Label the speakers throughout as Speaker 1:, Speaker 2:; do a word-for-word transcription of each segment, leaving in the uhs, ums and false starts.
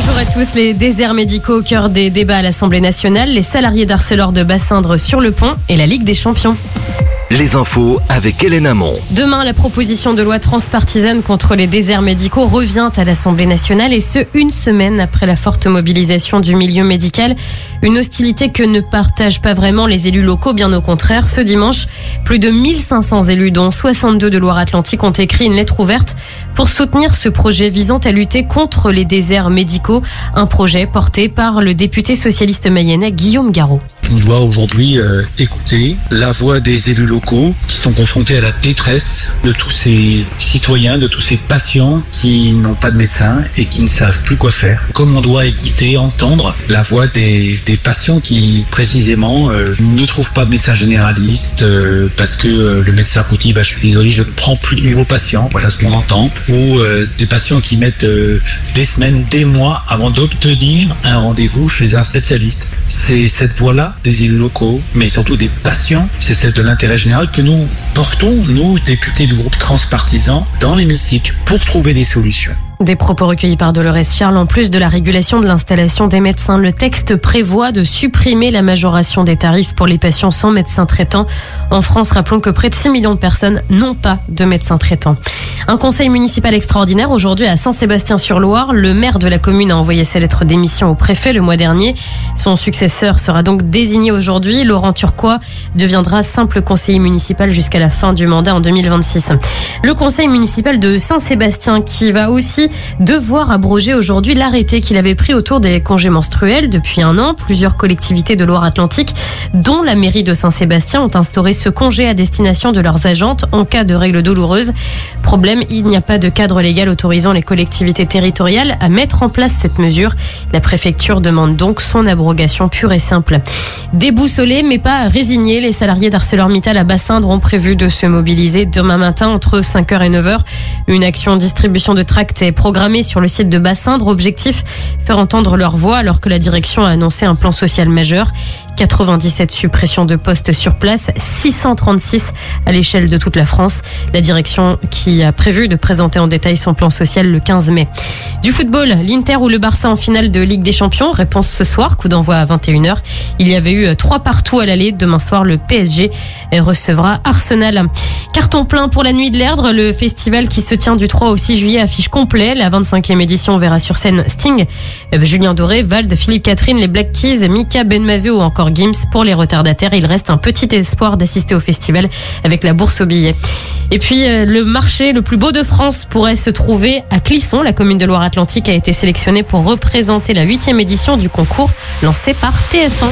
Speaker 1: Bonjour à tous. Les déserts médicaux au cœur des débats à l'Assemblée nationale, les salariés d'Arcelor de Bassindre sur le pont et la Ligue des champions.
Speaker 2: Les infos avec Hélène Hamon.
Speaker 1: Demain, la proposition de loi transpartisane contre les déserts médicaux revient à l'Assemblée nationale et ce, une semaine après la forte mobilisation du milieu médical. Une hostilité que ne partagent pas vraiment les élus locaux, bien au contraire. Ce dimanche, plus de mille cinq cents élus, dont soixante-deux de Loire-Atlantique, ont écrit une lettre ouverte pour soutenir ce projet visant à lutter contre les déserts médicaux. Un projet porté par le député socialiste mayennais Guillaume Garot.
Speaker 3: On doit aujourd'hui euh, écouter la voix des élus locaux qui sont confrontés à la détresse de tous ces citoyens, de tous ces patients qui n'ont pas de médecin et qui ne savent plus quoi faire. Comme on doit écouter, entendre la voix des, des patients qui précisément euh, ne trouvent pas de médecin généraliste euh, parce que euh, le médecin vous dit bah, je suis désolé, je ne prends plus de nouveaux patients, voilà ce qu'on entend. Ou euh, des patients qui mettent euh, des semaines, des mois avant d'obtenir un rendez-vous chez un spécialiste. C'est cette voix-là des élus locaux, mais surtout des patients, c'est celle de l'intérêt général que nous portons, nous, députés du groupe transpartisan, dans l'hémicycle, pour trouver des solutions.
Speaker 1: Des propos recueillis par Dolores Charles. En plus de la régulation de l'installation des médecins, le texte prévoit de supprimer la majoration des tarifs pour les patients sans médecin traitant. En France, rappelons que près de six millions de personnes n'ont pas de médecin traitant. Un conseil municipal extraordinaire aujourd'hui à Saint-Sébastien-sur-Loire. Le maire de la commune a envoyé sa lettre d'émission au préfet le mois dernier. Son successeur sera donc désigné aujourd'hui. Laurent Turquois deviendra simple conseiller municipal jusqu'à la fin du mandat en deux mille vingt-six. Le conseil municipal de Saint-Sébastien qui va aussi devoir abroger aujourd'hui l'arrêté qu'il avait pris autour des congés menstruels. Depuis un an, plusieurs collectivités de Loire-Atlantique, dont la mairie de Saint-Sébastien, ont instauré ce congé à destination de leurs agentes en cas de règles douloureuses. Problème, il n'y a pas de cadre légal autorisant les collectivités territoriales à mettre en place cette mesure. La préfecture demande donc son abrogation pure et simple. Déboussolés mais pas résignés, les salariés d'ArcelorMittal à Bassindre ont prévu de se mobiliser demain matin entre cinq heures et neuf heures. Une action distribution de tracts est programmée sur le site de Bassindre. Objectif, faire entendre leur voix alors que la direction a annoncé un plan social majeur. quatre-vingt-dix-sept suppressions de postes sur place, six cent trente-six à l'échelle de toute la France. La direction qui a prévu de présenter en détail son plan social le quinze mai. Du football, l'Inter ou le Barça en finale de Ligue des Champions. Réponse ce soir, coup d'envoi à vingt et une heures. Il y avait eu trois partout à l'aller. Demain soir, le P S G recevra Arsenal. Carton plein pour la Nuit de l'Erdre, le festival qui se tient du trois au six juillet affiche complet. La vingt-cinquième édition verra sur scène Sting, Julien Doré, Vald, Philippe Catherine, les Black Keys, Mika Benmazou ou encore Gims. Pour les retardataires, il reste un petit espoir d'assister au festival avec la bourse aux billets. Et puis, le marché le plus beau de France pourrait se trouver à Clisson. La commune de Loire-Atlantique a été sélectionnée pour représenter la huitième édition du concours lancé par T F un.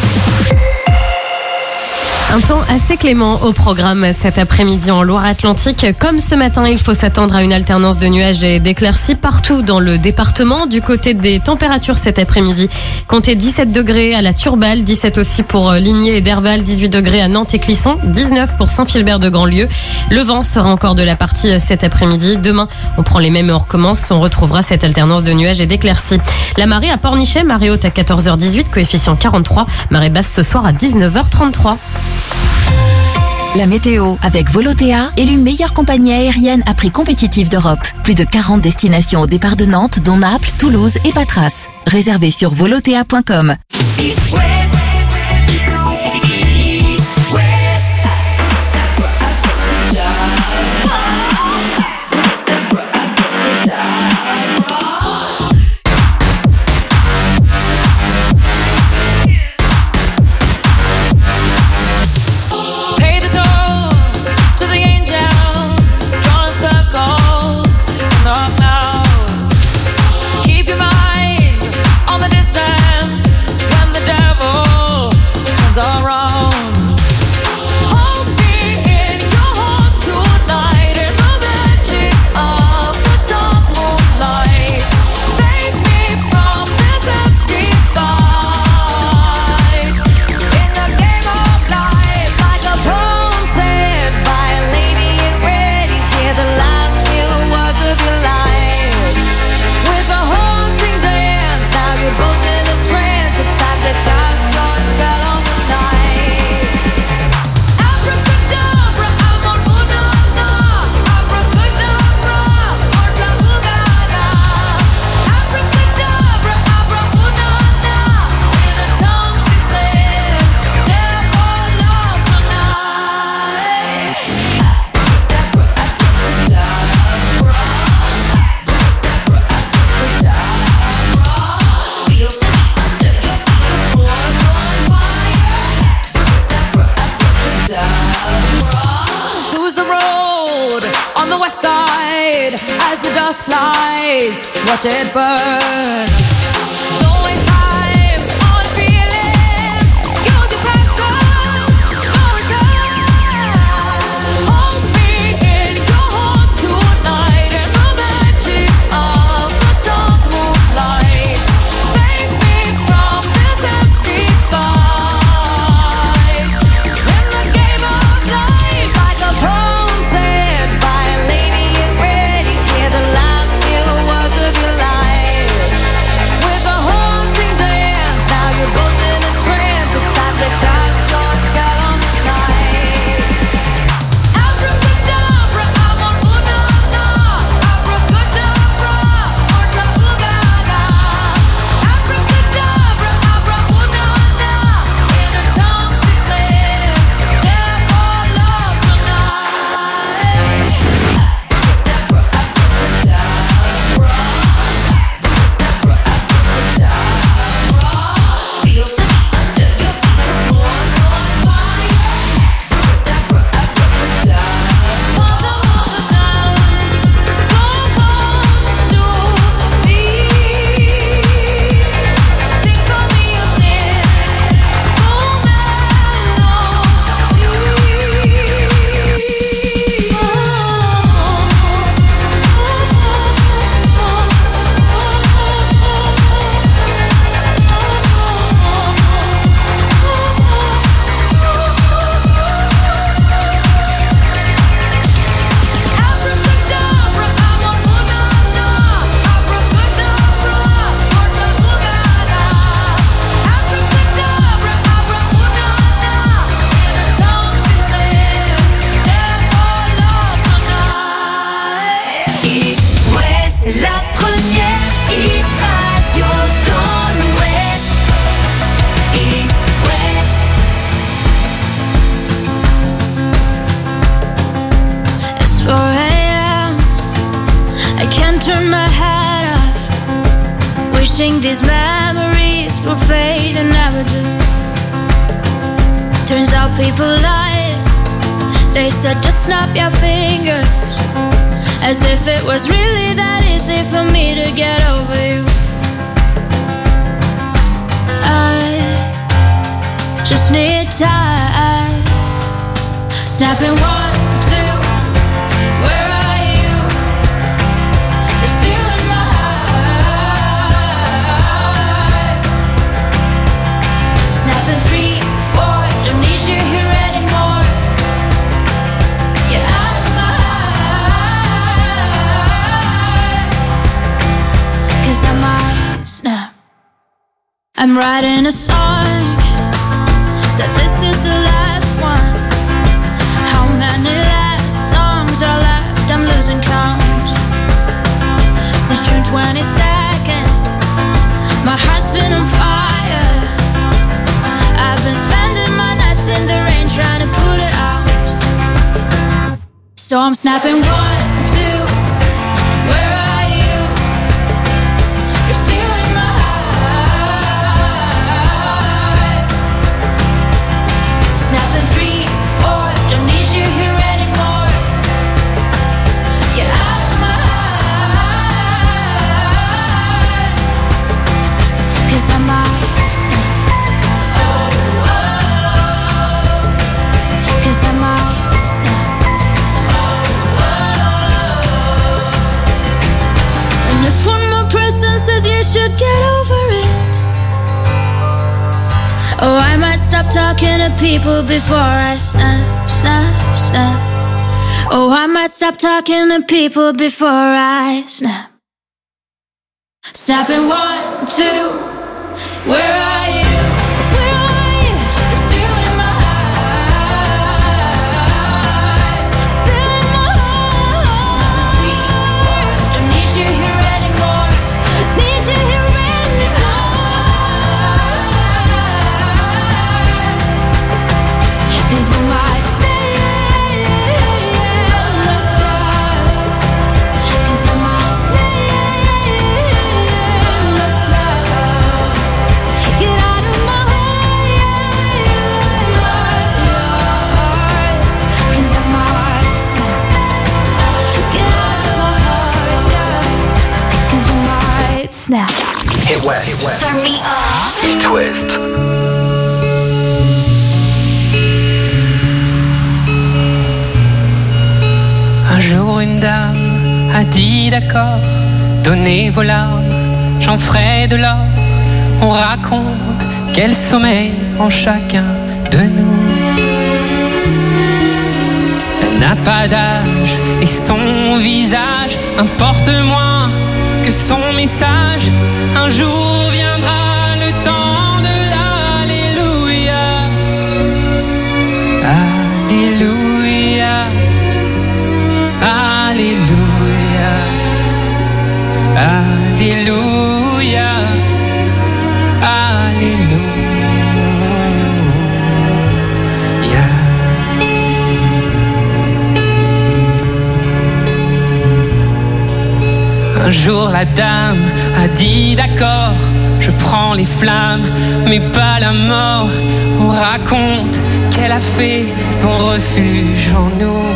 Speaker 1: Un temps assez clément au programme cet après-midi en Loire-Atlantique. Comme ce matin, il faut s'attendre à une alternance de nuages et d'éclaircies partout dans le département. Du côté des températures cet après-midi, comptez dix-sept degrés à la Turballe, dix-sept aussi pour Ligné et Derval, dix-huit degrés à Nantes et Clisson, dix-neuf pour Saint-Philbert de Grandlieu. Le vent sera encore de la partie cet après-midi. Demain, on prend les mêmes et on recommence. On retrouvera cette alternance de nuages et d'éclaircies. La marée à Pornichet, marée haute à quatorze heures dix-huit, coefficient quarante-trois. Marée basse ce soir à dix-neuf heures trente-trois.
Speaker 4: La météo avec Volotea, élue meilleure compagnie aérienne à prix compétitif d'Europe. Plus de quarante destinations au départ de Nantes, dont Naples, Toulouse et Patras. Réservez sur volotea point com.
Speaker 5: Keep your mind on the distance. eyes, watch it burn. Don't waste time on feeling. Use your passion, no return. Hold me in your heart tonight in the magic of the dark moonlight. Save me from this empty fight. In the game of life, like a poem said by a lady in red, you hear the last few words of your life. With a haunting dance, now you're both in a trance. It's time to cast your spell on the night. Abracadabra, I'm on ooh-na-na. Abracadabra, orta-ooh-ga-ga. Abracadabra, abra ooh-na-na. In her tongue she said, "Death or love tonight." Abracadabra, abracadabra. Feel the under your feet, the floor's on fire. Abracadabra, abracadabra. Father of the dance, don't come to me. Sing for me your sin, full Abracadabra, I'm on ooh-na-na. Abracadabra, orta-ooh-ga-ga. Abracadabra, abra ooh-na-na. In her tongue she said, "Death or love tonight." It West, la première hit radio dans l'Ouest. It West.
Speaker 6: It's four a.m. I can't turn my head off. Wishing these memories will fade and never do. Turns out people lie. They said just snap your fingers. As if it was really that easy for me to get over you. I just need time. Snapping one, two. Where are you? You're still in my heart. Snapping three, four. Don't need you here anymore. Get out of my heart. 'Cause I might snap. I'm writing a song. Said this is the last one. How many last songs are left? I'm losing count. Since June twenty-second, my heart's been on fire. I've been spending my nights in the rain trying to put it out. So I'm snapping one, two. Where are you? You're still in my heart. Snapping three, four. Don't need you here anymore. Get out of my heart. 'Cause I might snap. Oh, oh. 'Cause I might snap. Oh, oh. And if one more person says you should get over it, oh, I might stop talking to people before I snap, snap, snap. Oh, I might stop talking to people before I snap. Snapping one, two. Where are you? Where are you? You're still in my heart. Still in my heart. Snapping three, four. Don't need you here anymore. Need you here anymore. 'Cause I might stay. Let's start. 'Cause I might stay. Let's start. Get out might snap.
Speaker 2: Hit West. Hit West.
Speaker 7: Un jour une dame a dit d'accord, donnez vos larmes, j'en ferai de l'or. On raconte quel sommeil en chacun de nous. Elle n'a pas d'âge et son visage importe moins que son message. Un jour viendra le temps de l'Alléluia. Alléluia. Alléluia. Alléluia. Alléluia. Un jour la dame a dit d'accord, je prends les flammes mais pas la mort. On raconte qu'elle a fait son refuge en nous.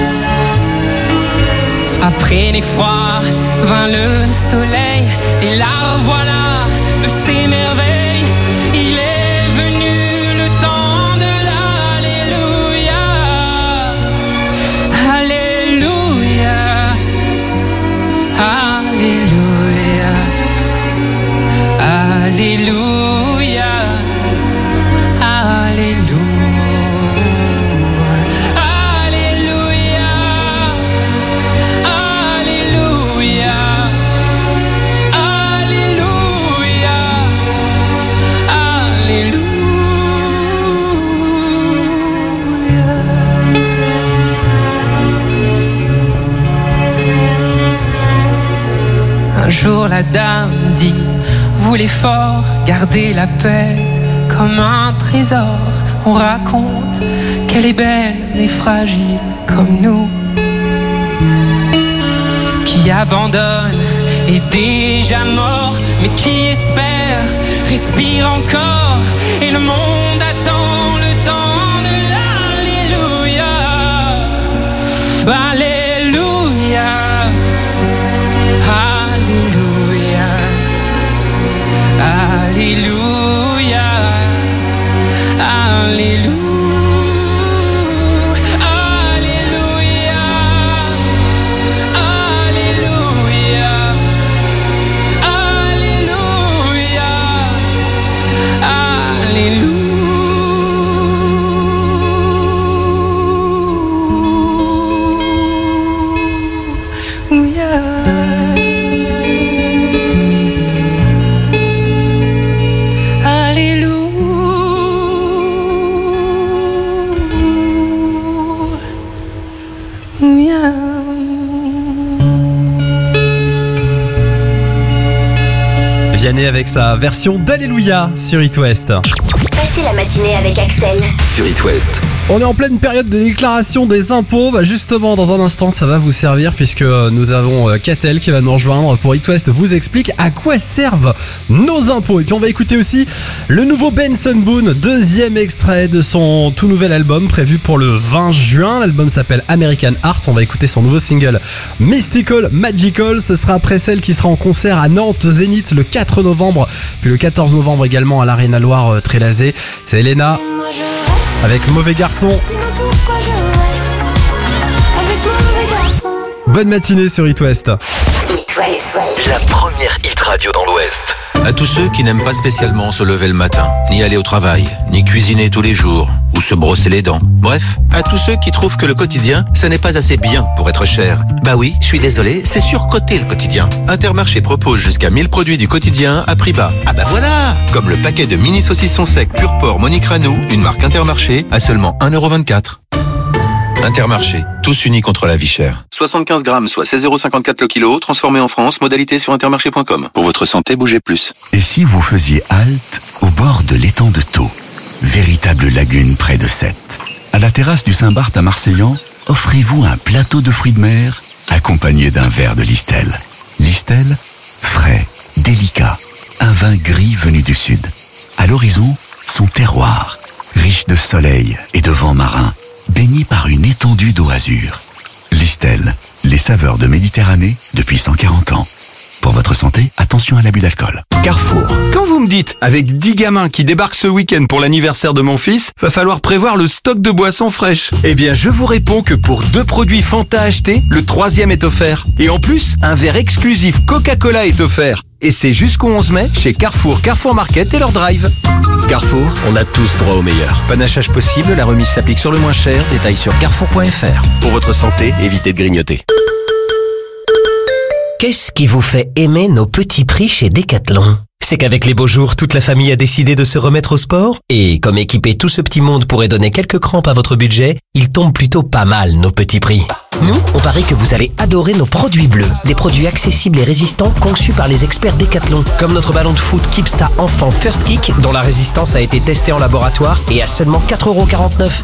Speaker 7: Après l'effroi vint le soleil et la revoilà de ses merveilles. Il est venu le temps de l'Alléluia. Alléluia. Alléluia. Alléluia. Alléluia. Un jour la dame dit, voulez fort garder la paix comme un trésor. On raconte qu'elle est belle mais fragile comme nous, qui abandonne est déjà mort mais qui espère respire encore. Et le monde attend le temps de l'Alléluia. Alléluia. Alléluia. Alléluia. Alléluia. Alléluia. Alléluia. Alléluia.
Speaker 8: Vianney avec sa version d'Alléluia sur It West.
Speaker 9: Passez la matinée avec Axel.
Speaker 2: Sur It West.
Speaker 8: On est en pleine période de déclaration des impôts. Bah justement, dans un instant, ça va vous servir puisque nous avons Catel qui va nous rejoindre pour It West vous explique à quoi servent nos impôts. Et puis on va écouter aussi le nouveau Benson Boone, deuxième extrait de son tout nouvel album prévu pour le vingt juin. L'album s'appelle American Art. On va écouter son nouveau single Mystical Magical. Ce sera après celle qui sera en concert à Nantes Zénith le quatre novembre, puis le quatorze novembre également à l'Arena Loire Trélazé. C'est Elena avec Mauvais Garçon. Bonne matinée sur It West.
Speaker 2: La première hit radio dans l'Ouest.
Speaker 10: À tous ceux qui n'aiment pas spécialement se lever le matin, ni aller au travail, ni cuisiner tous les jours, ou se brosser les dents. Bref, à tous ceux qui trouvent que le quotidien, ça n'est pas assez bien pour être cher. Bah oui, je suis désolé, c'est surcoté le quotidien. Intermarché propose jusqu'à mille produits du quotidien à prix bas. Ah bah voilà! Comme le paquet de mini saucissons secs pur porc Monique Ranou, une marque Intermarché, à seulement un euro vingt-quatre. Intermarché, tous unis contre la vie chère. soixante-quinze grammes, soit seize euros cinquante-quatre le kilo, transformé en France, modalité sur intermarché point com. Pour votre santé, bougez plus.
Speaker 11: Et si vous faisiez halte au bord de l'étang de Thau, véritable lagune près de Sète. À la terrasse du Saint-Barth à Marseillan, offrez-vous un plateau de fruits de mer accompagné d'un verre de Listel. Listel, frais, délicat, un vin gris venu du sud. À l'horizon, son terroir, riche de soleil et de vent marin, baigné par une étendue d'eau azur. Listel, les saveurs de Méditerranée depuis cent quarante ans. Pour votre santé, attention. Attention à l'abus d'alcool.
Speaker 12: Carrefour. Quand vous me dites, avec dix gamins qui débarquent ce week-end pour l'anniversaire de mon fils, va falloir prévoir le stock de boissons fraîches. Eh bien, je vous réponds que pour deux produits Fanta achetés, le troisième est offert. Et en plus, un verre exclusif Coca-Cola est offert. Et c'est jusqu'au onze mai chez Carrefour, Carrefour Market et leur drive. Carrefour, on a tous droit au meilleur. Panachage possible, la remise s'applique sur le moins cher. Détails sur carrefour point f r. Pour votre santé, évitez de grignoter.
Speaker 13: Qu'est-ce qui vous fait aimer nos petits prix chez Decathlon ? C'est qu'avec les beaux jours, toute la famille a décidé de se remettre au sport. Et comme équiper tout ce petit monde pourrait donner quelques crampes à votre budget, ils tombent plutôt pas mal, nos petits prix. Nous, on parie que vous allez adorer nos produits bleus. Des produits accessibles et résistants conçus par les experts Decathlon. Comme notre ballon de foot Kipsta Enfant First Kick, dont la résistance a été testée en laboratoire et à seulement quatre euros quarante-neuf.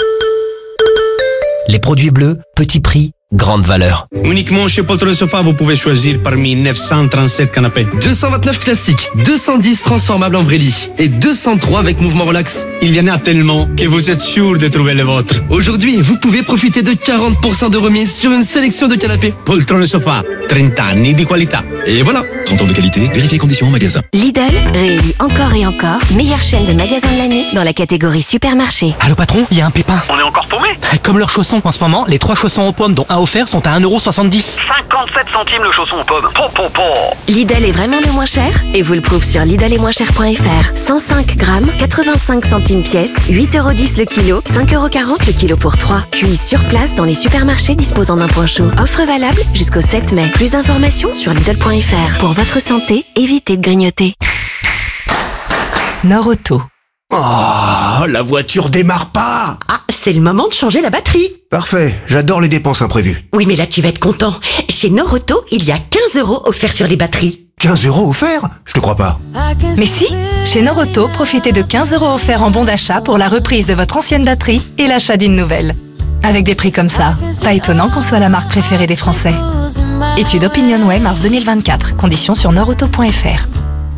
Speaker 13: Les produits bleus, petit prix, grande valeur.
Speaker 14: Uniquement chez Poltron Sofa, vous pouvez choisir parmi neuf cent trente-sept canapés.
Speaker 15: deux cent vingt-neuf classiques, deux cent dix transformables en vrai lit et deux cent trois avec mouvement relax.
Speaker 14: Il y en a tellement que vous êtes sûr de trouver le vôtre.
Speaker 15: Aujourd'hui, vous pouvez profiter de quarante pour cent de remise sur une sélection de canapés.
Speaker 14: Poltron Sofa, trente anni di qualità.
Speaker 15: Et voilà,
Speaker 16: trente ans de qualité, vérifiez conditions en magasin.
Speaker 17: Lidl réélu encore et encore meilleure chaîne de magasins de l'année dans la catégorie supermarché.
Speaker 18: Allô patron, il y a un pépin.
Speaker 19: On est encore paumé.
Speaker 18: Comme leurs chaussons en ce moment, les trois chaussons aux pommes dont un offert sont à un euro soixante-dix.
Speaker 19: cinquante-sept centimes le chausson aux pommes. Po, po, po.
Speaker 17: Lidl est vraiment le moins cher et vous le prouve sur lidl est moins cher point f r. cent cinq grammes, quatre-vingt-cinq centimes pièce, huit euros dix le kilo, cinq euros quarante le kilo pour trois. Cuit sur place dans les supermarchés disposant d'un point chaud. Offre valable jusqu'au sept mai. Plus d'informations sur lidl point f r. Pour votre santé, évitez de grignoter.
Speaker 20: Norauto.
Speaker 21: Oh, la voiture démarre pas.
Speaker 22: Ah, c'est le moment de changer la batterie.
Speaker 21: Parfait, j'adore les dépenses imprévues.
Speaker 22: Oui, mais là tu vas être content. Chez Norauto, il y a quinze euros offerts sur les batteries.
Speaker 21: quinze euros offerts ? Je te crois pas.
Speaker 20: Mais si, chez Norauto, profitez de quinze euros offerts en bon d'achat pour la reprise de votre ancienne batterie et l'achat d'une nouvelle. Avec des prix comme ça, pas étonnant qu'on soit la marque préférée des Français. Étude Opinionway mars deux mille vingt-quatre. Conditions sur norauto point f r.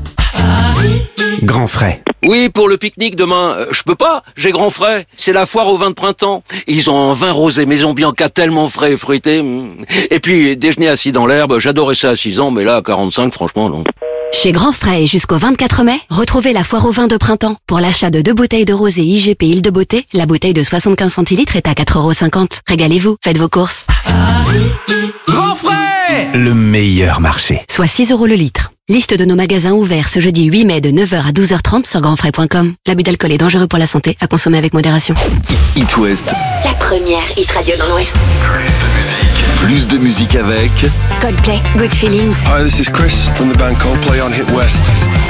Speaker 21: Grand frais.
Speaker 23: Oui, pour le pique-nique demain, euh, je peux pas, j'ai grand frais. C'est la foire au vin de printemps. Ils ont un vin rosé Maison Bianca tellement frais et fruité. mm. Et puis, déjeuner assis dans l'herbe, j'adorais ça à six ans, mais là, à quarante-cinq, franchement, non.
Speaker 17: Chez Grand Frais et jusqu'au vingt-quatre mai, retrouvez la foire au vin de printemps. Pour l'achat de deux bouteilles de rosé I G P Île de Beauté, la bouteille de soixante-quinze centilitres est à quatre euros cinquante. Régalez-vous, faites vos courses.
Speaker 21: Grand frais ! Le meilleur marché.
Speaker 17: Soit six euros le litre. Liste de nos magasins ouverts ce jeudi huit mai de neuf heures à douze heures trente sur grandfrais point com. L'abus d'alcool est dangereux pour la santé, à consommer avec modération.
Speaker 2: It West.
Speaker 9: La première hit radio dans l'Ouest.
Speaker 2: Plus de musique avec
Speaker 17: Coldplay, Good Feelings.
Speaker 24: Hi, this is Chris from the band Coldplay on Hit West.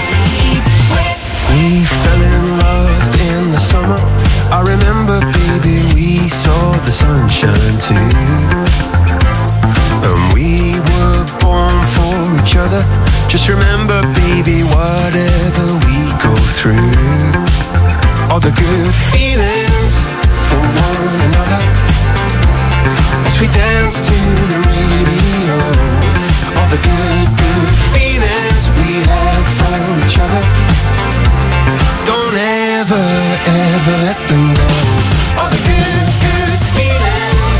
Speaker 25: We fell in love in the summer. I remember, baby, we saw the sunshine too. And we were born for each other. Just remember, baby, whatever we go through, all the good feelings for one another. As we dance to the radio, all the good, good feelings we have for each other. Don't ever, ever let them go. All the good, good feelings.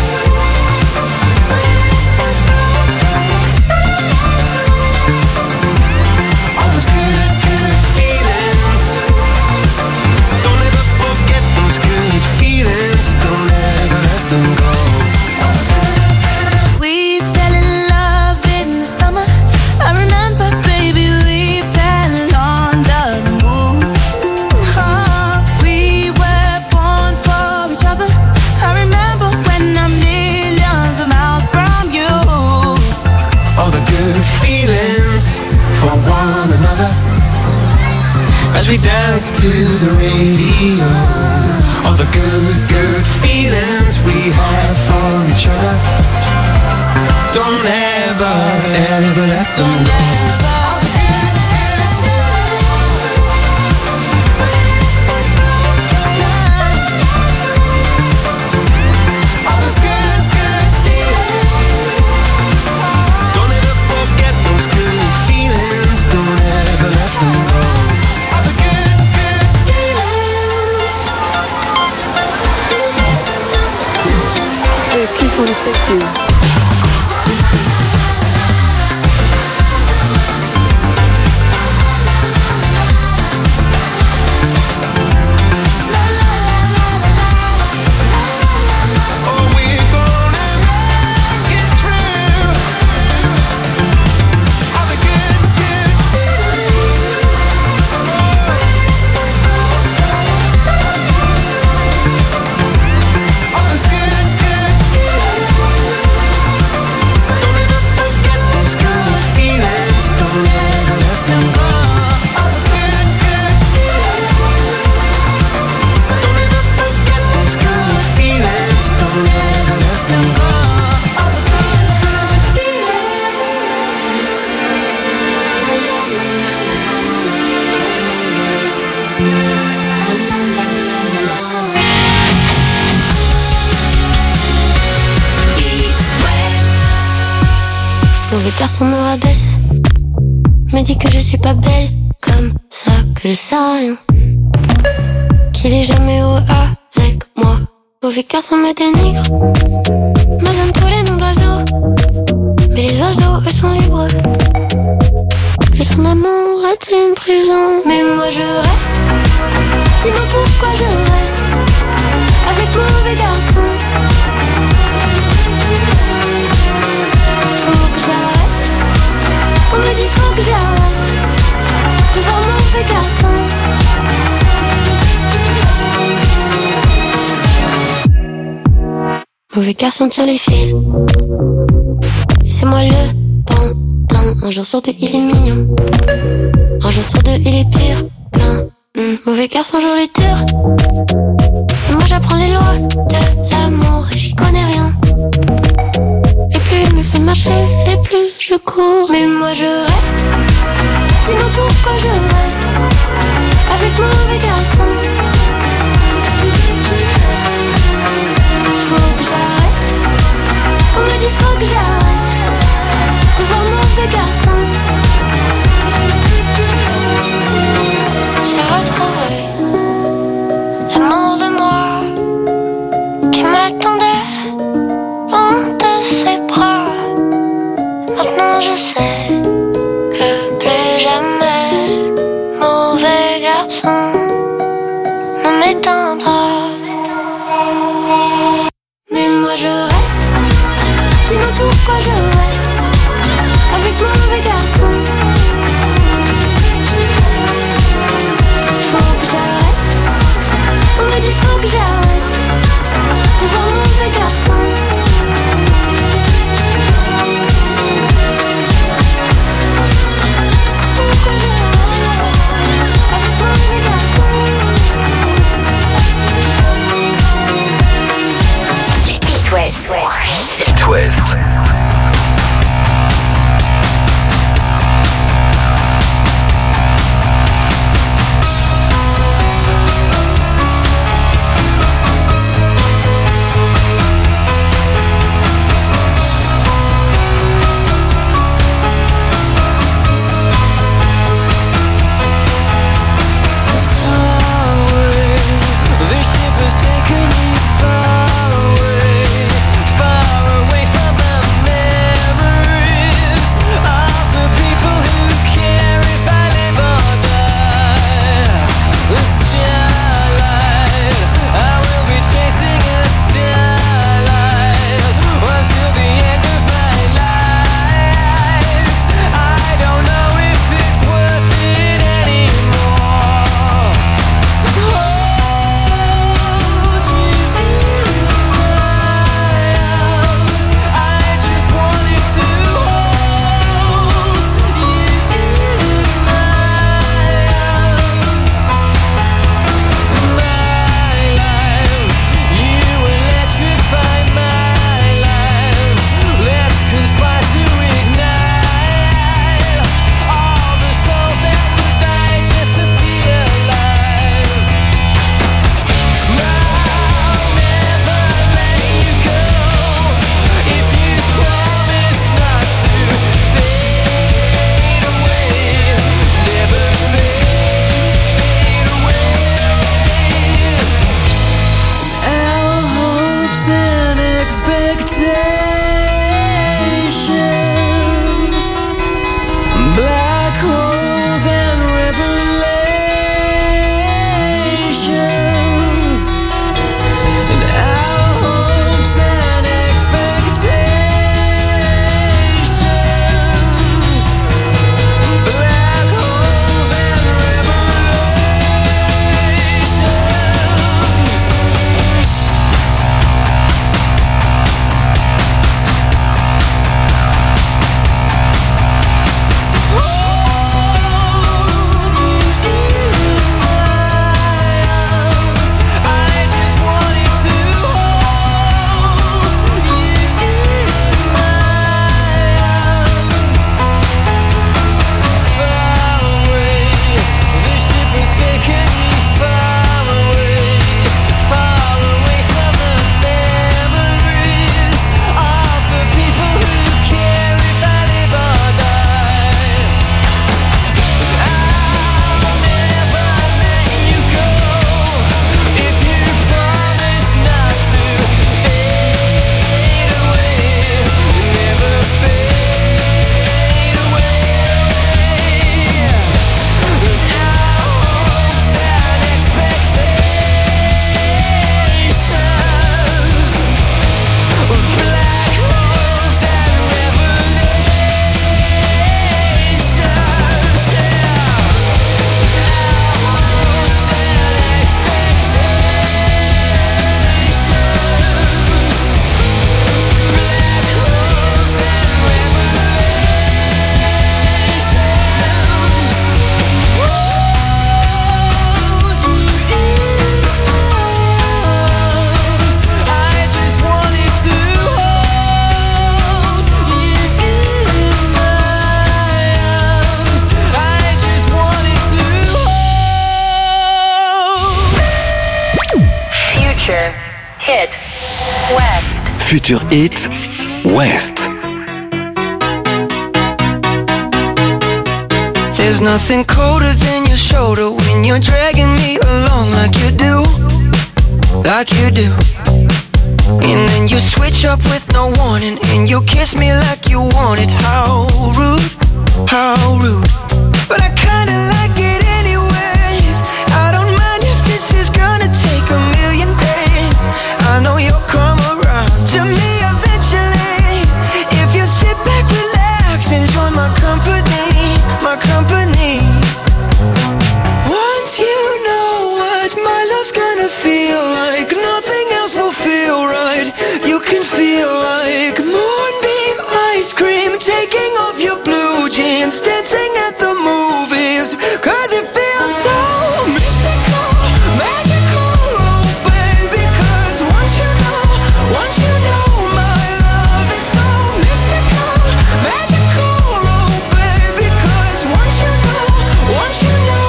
Speaker 25: All those good, good feelings. Don't ever forget those good feelings. Don't ever let them go.
Speaker 5: We fell in love in the summer. I remember, baby, we fell under the moon. Oh, we were born for each other. I remember when I'm millions of miles from you.
Speaker 25: All the good feelings for one another. As we dance to the radio, all the good, good feelings we have for each other. Don't ever, ever let them go. All those good, good feelings. Don't ever forget those good feelings. Don't ever let them go. All the good, good feelings.
Speaker 26: Active on Facebook.
Speaker 1: Mauvais garçon me rabaisse, me dit que je suis pas belle, comme ça que je sais rien, qu'il est jamais heureux avec moi. Mauvais garçon me dénigre, me donne tous les noms d'oiseaux, mais les oiseaux eux sont libres. Le son d'amour est une prison, mais moi je reste. Dis-moi pourquoi je reste avec mauvais garçon. Faut que j'arrête, on me dit faut que j'arrête de voir mauvais garçon. Mauvais garçon tient les fils, et c'est moi le pantin. Un jour sur deux il est mignon, un jour sur deux il est pire qu'un mmh. Mauvais garçon joue les tours, et moi j'apprends les lois de l'amour et j'y connais rien. Et plus il me fait marcher, et plus je cours. Mais moi je reste, dis-moi pourquoi je reste avec mauvais garçon. Faut que j'arrête, on me dit faut que j'arrête de voir mauvais garçon. J'ai retrouvé l'amour de moi qui m'attendait loin de ses bras. Maintenant je sais que plus jamais mauvais garçon ne m'éteindra. Mais moi je reste, dis-moi pourquoi je reste avec mauvais garçon. Faut que j'arrête, on me dit faut que j'arrête de voir mauvais garçon.
Speaker 9: It West.
Speaker 2: It West.
Speaker 16: Future Hit West.
Speaker 25: There's nothing colder than your shoulder when you're dragging me along like you do, like you do. And then you switch up with no warning and you kiss me like you want it. How rude, how rude. But I kinda like it anyways. I don't mind if this is gonna take a million days. I know you'll come around to me eventually. If you sit back, relax, enjoy my company, my company. Once you know what my love's gonna feel like, nothing else will feel right. You can feel like moonbeam ice cream, taking off your blue jeans, dancing at the movies. Cause it feels so mystical, magical, oh baby. Cause once you know, once you know my love is so mystical, magical, oh baby. Cause once you know, once you know,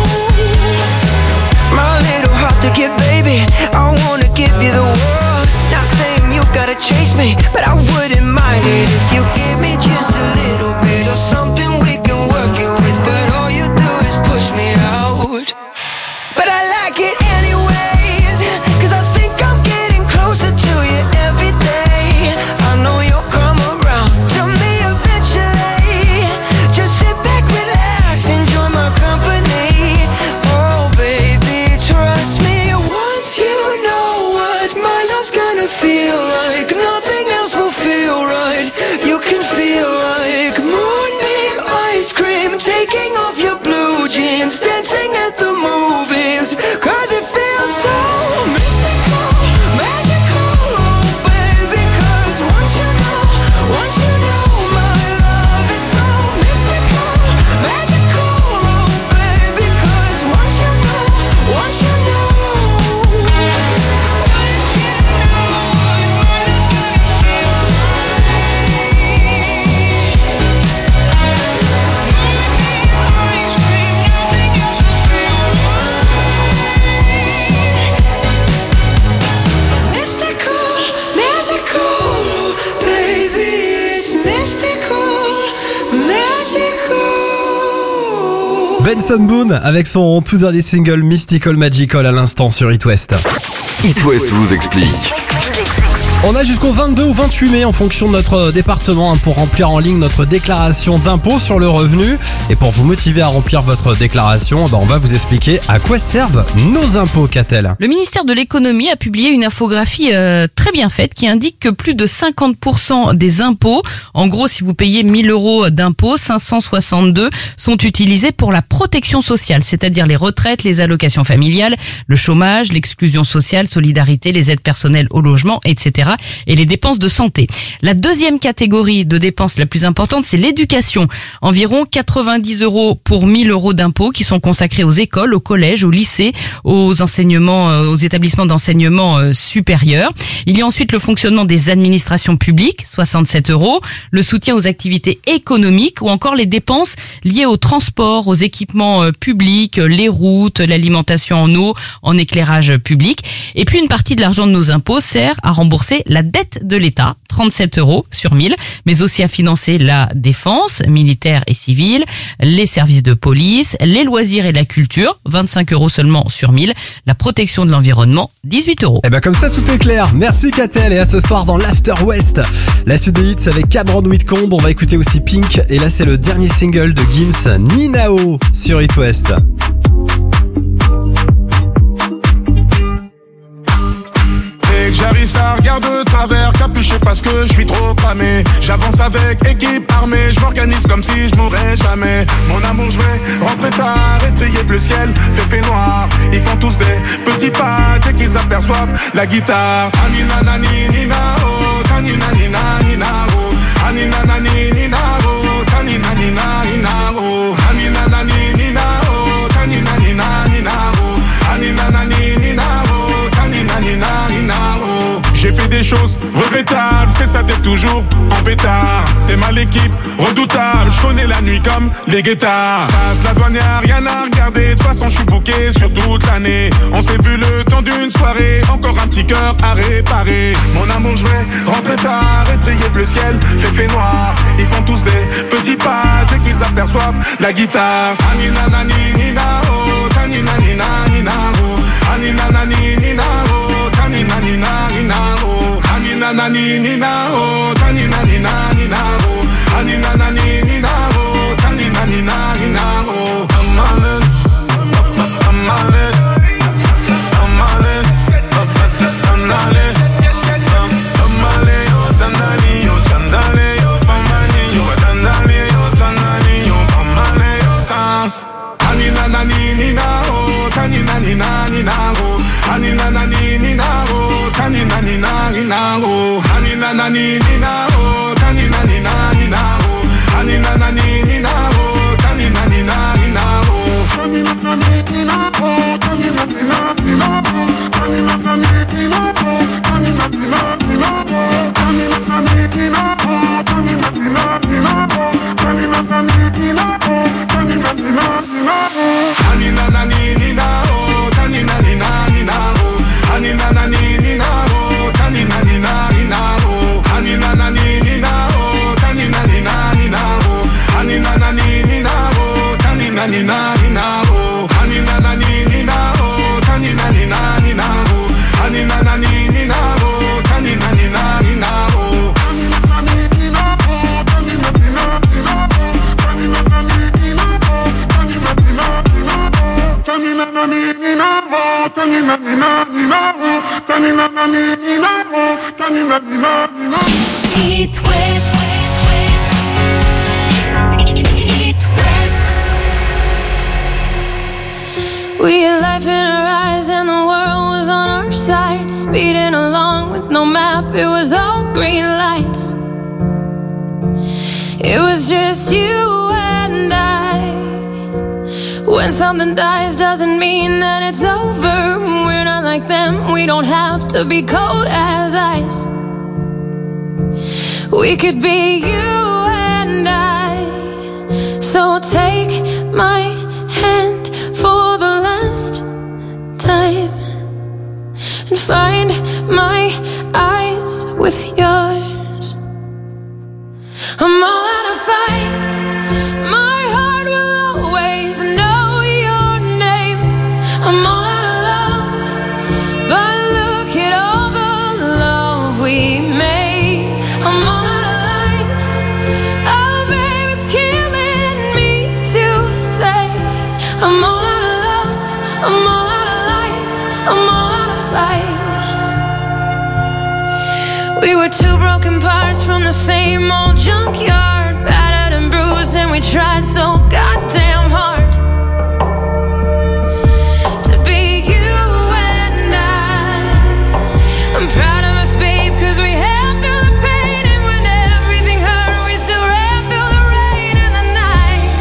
Speaker 25: my little heart to give, baby, I wanna give you the world. Not saying you gotta chase me, but I wouldn't mind it if you give me just a little bit of something we can work it with. But all you do is push me out. But I like it anyways, cause I think I'm getting closer to you every day. I know you'll come around to me eventually. Just sit back, relax, enjoy my company. Oh baby, trust me. Once you know what my love's gonna feel like, nothing else will feel right. You can feel like moonbeam ice cream, taking off your blue jeans, dancing at the movies. Cause it feels so mystical, magical, oh baby. Cause once you know, once you know my love is so mystical, magical, oh baby. Cause once you know, once you know.
Speaker 3: Benson Boone avec son tout dernier single Mystical Magical à l'instant sur It West.
Speaker 16: It West vous explique.
Speaker 3: On a jusqu'au vingt-deux ou vingt-huit mai en fonction de notre département pour remplir en ligne notre déclaration d'impôt sur le revenu. Et pour vous motiver à remplir votre déclaration, bah on va vous expliquer à quoi servent nos impôts, Catel.
Speaker 4: Le ministère de l'économie a publié une infographie euh, très bien faite qui indique que plus de cinquante pour cent des impôts, en gros si vous payez mille euros d'impôts, cinq cent soixante-deux sont utilisés pour la protection sociale, c'est-à-dire les retraites, les allocations familiales, le chômage, l'exclusion sociale, solidarité, les aides personnelles au logement, et cetera et les dépenses de santé. La deuxième catégorie de dépenses la plus importante, c'est l'éducation. Environ quatre-vingt-dix euros pour mille euros d'impôts qui sont consacrés aux écoles, aux collèges, aux lycées, aux enseignements, aux établissements d'enseignement supérieur. Il y a ensuite le fonctionnement des administrations publiques, soixante-sept euros, le soutien aux activités économiques ou encore les dépenses liées au transport, aux équipements publics, les routes, l'alimentation en eau, en éclairage public. Et puis une partie de l'argent de nos impôts sert à rembourser la dette de l'État, trente-sept euros sur mille, mais aussi à financer la défense militaire et civile, les services de police, les loisirs et la culture, vingt-cinq euros seulement sur mille, la protection de l'environnement, dix-huit euros.
Speaker 3: Et ben comme ça tout est clair. Merci Catel et à ce soir dans l'After West. La suite des hits avec Cameron Whitcomb, on va écouter aussi Pink et là c'est le dernier single de Gims, Ninao sur It West.
Speaker 6: J'arrive, ça regarde de travers, capuché parce que je suis trop cramé. J'avance avec équipe armée, je m'organise comme si je mourrais jamais. Mon amour, je vais rentrer tard et trier le ciel, fait fait noir. Ils font tous des petits pas dès qu'ils aperçoivent la guitare. Anina nani nina oh, tanina nina nina oh, anina nani nina oh, tanina nina nina oh, anina nani nina oh, tanina nina nina oh, anina nani nina oh, tanina nina nina oh. J'ai fait des choses regrettables, c'est ça, t'es toujours en pétard. T'es mal équipe, redoutable, je connais la nuit comme les guettards. Passe la douane, y'a rien à regarder, de toute façon je suis bouqué sur toute l'année. On s'est vu le temps d'une soirée, encore un petit cœur à réparer. Mon amour, je vais rentrer tard, étrier le ciel, fait fait noir. Ils font tous des petits pas dès qu'ils aperçoivent la guitare. Anina nani nina oh, tanina nina nina oh, anina nani nina oh, tanina nina nina oh, anina nani nina oh, tanina nina nina oh, anina nani nina oh, tanina nina nina oh. I'm on it, I'm on it, I'm on it, I'm on it. Nina oh, tanina nina nina oh, anina nani nina oh, tanina nina nina oh, anina nani nina oh, tanina nina nina oh, anina nani nina oh, tanina nina nina oh, tanina nani nina oh, tanina nina nina oh, tanina nani nina oh, tanina nina nina oh, tanina nani nina oh, tanina nina nina oh, tanina nani nina oh, tanina nina nina oh. Anina nani nina oh, tanina nina nina oh, anina nani nina oh, tanina nina nina oh, anina nani nina oh, tanina nina nina oh, anina nani nina oh, tanina nina nina oh, anina nani nina oh, tanina nina nina oh, anina nani nina oh, tanina nina nina oh, anina nani nina oh, tanina nina nina oh, tanina nani nina oh, tanina nina nina oh. Tanina nani nina oh, tanina nina nina oh, tanina nani nina oh, tanina nina nina.
Speaker 5: Eat West. Eat West. We had life in our eyes and the world was on our side, speeding along with no map. It was all green lights. It was just you and I. When something dies doesn't mean that it's over. We're not like them, we don't have to be cold as ice. We could be you and I. So take my hand for the last time and find my eyes with yours. I'm all out of fight. My heart will always know your name. I'm all out of love, but look at all the love we made. I'm all out of life. Oh, babe, it's killing me to say. I'm all out of love. I'm all out of life. I'm all out of fight. We were two broken parts from the same old junkyard, battered and bruised, and we tried so goddamn hard to be you and I. I'm proud of us, babe, cause we held through the pain, and when everything hurt, we still ran through the rain and the night.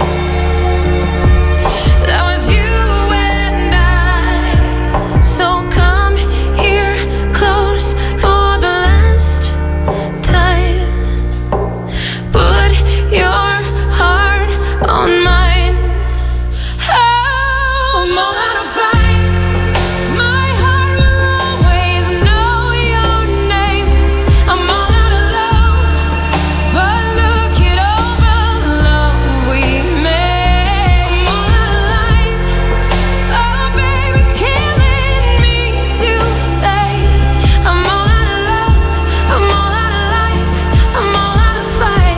Speaker 5: That was you and I. So come here close for the last time. Put your heart on mine. Oh, I'm all out of fight. My heart will always know your name. I'm all out of love, but look at all the love we made. I'm all out of life. Oh, babe, it's killing me to say. I'm all out of love. I'm all out of life. I'm all out of fight.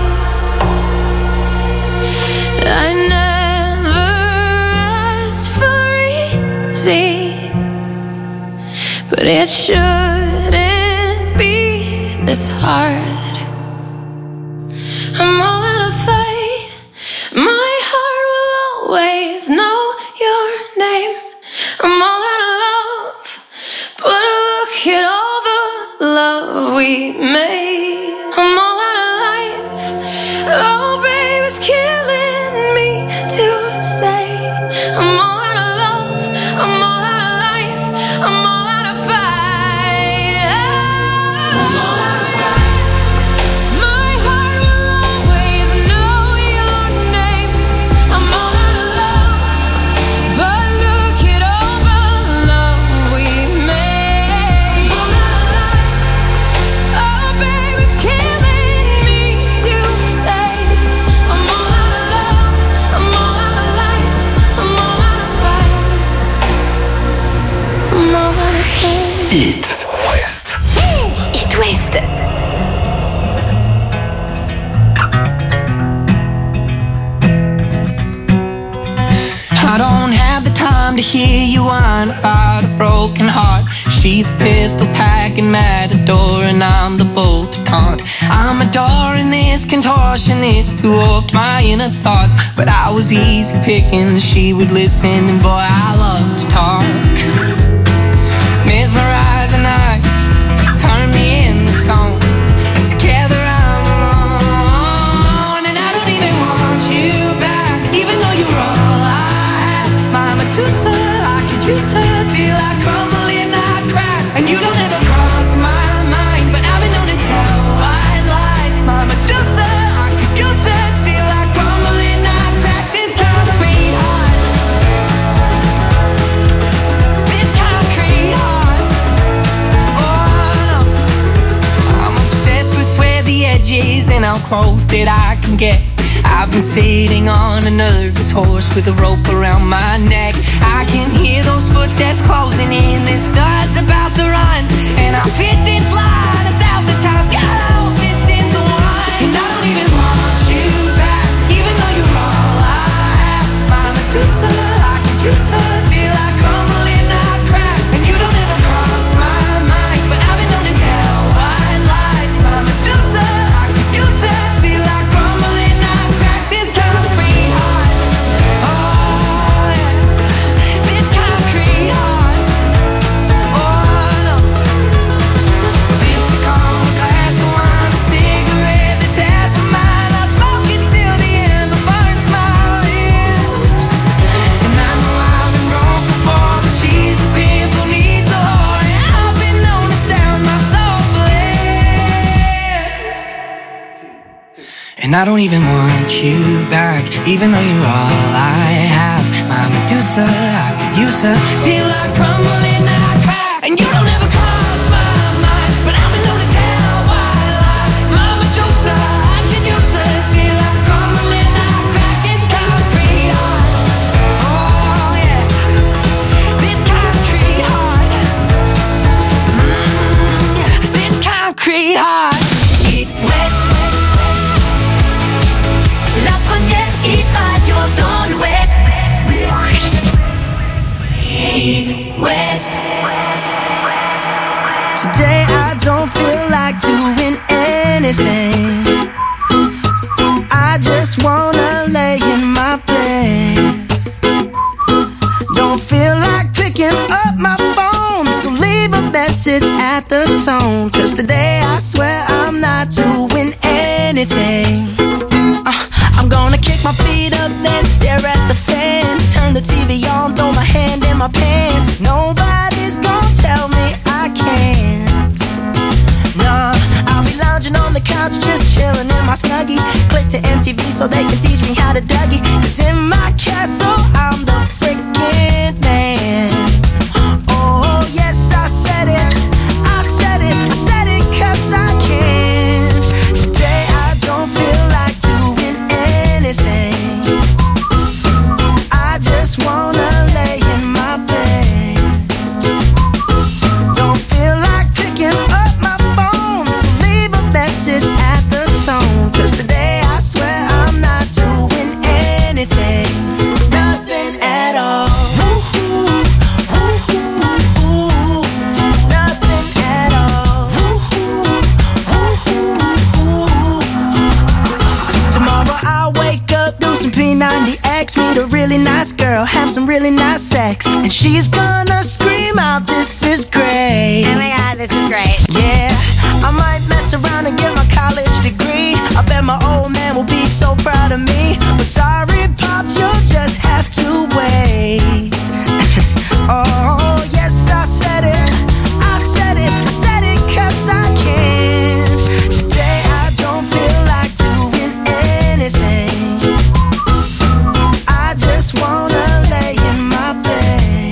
Speaker 5: I never asked for easy, but it shouldn't be this hard. I'm all out of fight. My heart will always know your name. I'm all out of love, but look at all the love we made. I'm all out of life. Oh, babe, it's killing me to say. I'm all out of love. I'm all out of life. I'm all out of fight. I'm all out of fight.
Speaker 7: I don't have the time to hear you whine about a broken heart. She's a pistol packing matador and I'm the bolt to taunt. I'm adoring this contortionist who warped my inner thoughts, but I was easy picking, she would listen, and boy, I love to talk. Mesmerizing eyes turn me into stone, and together I'm alone, and I don't even want you back, even though you're all I have. My Medusa, I could use her till I crumble and I crack, and you don't ever cross my mind, but I've been known to tell white lies. My Medusa, I could use her till I crumble and I crack. This concrete heart, this concrete heart. Edges and how close that I can get. I've been sitting on a nervous horse with a rope around my neck. I can hear those footsteps closing in. This start's about to run, and I've hit this line a thousand times. God, I hope this is the one. And I don't even want you back, even though you're all I have. My Medusa, I could use her till I crumble and I crack, and you don't ever cross my mind, but I've been known to tell white lies. My Medusa, I could use her till I crumble and I crack. This concrete heart, oh yeah, this concrete heart, oh no. Lipstick on a glass of wine, a cigarette that's half of mine. I smoke it till the ember burns my lips, and I know I've been broke before, but she's a pimple needs a whore, and I've been known to sound my soul flips. And I don't even want you back, even though you're all I have. My Medusa, I could use her till I crumble and I crack, and you don't ever cross my mind, but I've been known to tell white lies. My Medusa, I could use her till I crumble and I crack. This concrete heart, oh yeah, this concrete heart, mm, yeah, this concrete heart. Hit West, la première hit radio dans l'Ouest. Hit West. Today I don't feel like doing anything. I just wanna lay in my bed. Don't feel like picking up my phone, so leave a message at the tone. Cause today I swear I'm not doing anything. uh, I'm gonna kick my feet up, then stare at the fan. Turn the T V on, throw my hand in my pants. Nobody's gonna tell me I can't. Nah, I'll be lounging on the couch, just chilling in my Snuggie. Click to M T V so they can teach me how to Dougie. Cause in my castle, I'm the freaking man. Oh, yes, I said it. I said it. I said it cause I can. Today I don't feel like doing anything. I just wanna lay in my bed. Don't feel like picking up my phone, so leave a message at the tone. Cause today I swear I'm not doing anything. Nothing at all. Woo-hoo, woo-hoo, woo-hoo. Nothing at all. Woo-hoo, woo-hoo, woo-hoo. Tomorrow I'll wake up, do some P ninety X, meet a really nice girl, have some really nice sex, and she's gonna scream out, this is great.
Speaker 8: Oh my god, this is great.
Speaker 7: Yeah, I might mess around and get my college degree. I bet my old man will be so proud of me. But sorry, Pops, you'll just have to wait. Oh, yes, I said it. I said it. I said it cause I can. Today I don't feel like doing anything. I just wanna lay in my bed.